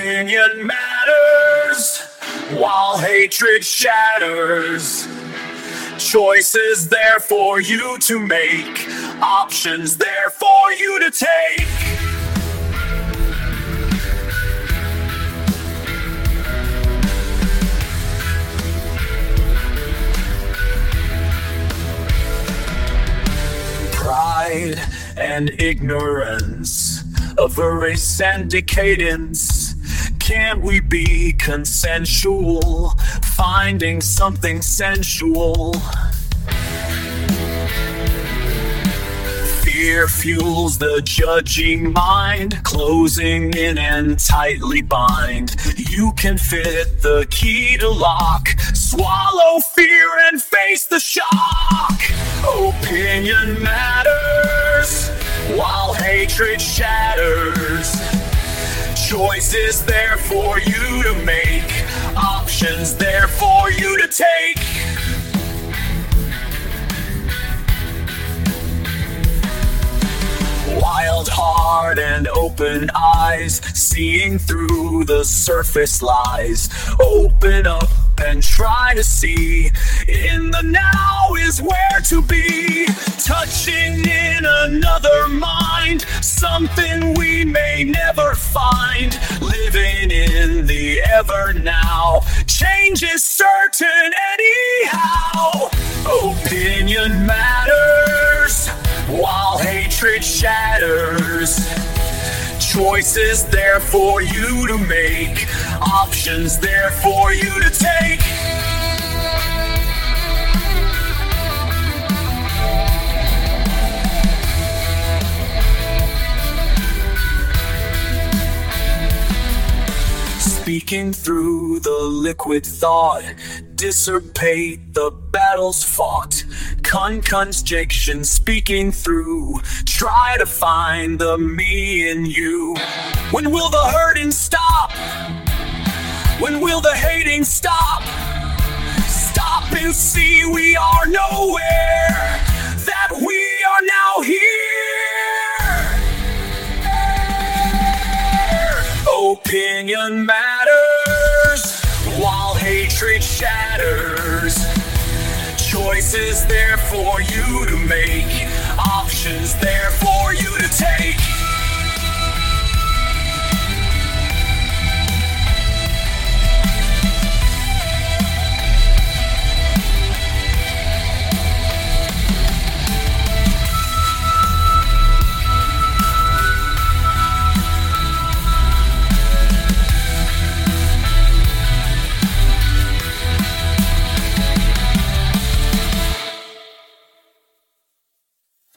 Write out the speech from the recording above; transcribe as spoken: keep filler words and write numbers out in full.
Opinion matters while hatred shatters. Choices there for you to make, options there for you to take. Pride and ignorance, avarice and decadence. Can't we be consensual, finding something sensual? Fear fuels the judging mind, closing in and tightly bind. You can fit the key to lock, swallow fear and face the shock. Opinion matters while hatred shatters. Choices there for you to make, options there for you to take. Wild heart and open eyes, seeing through the surface lies. Open up and try to see, in the now is where to be. Touching in another mind, something we may never find. Living in the ever now, change is certain anyhow. Opinion matters while hatred shatters. Choices there for you to make, options there for you to take. Speaking through the liquid thought, dissipate the battles fought. Con-conjunction speaking through, try to find the me in you. When will the hurting stop? When will the hating stop? Stop and see we are nowhere, that we are now here. Opinion matters while hatred shatters. Choices there for you to make, options there for you to take.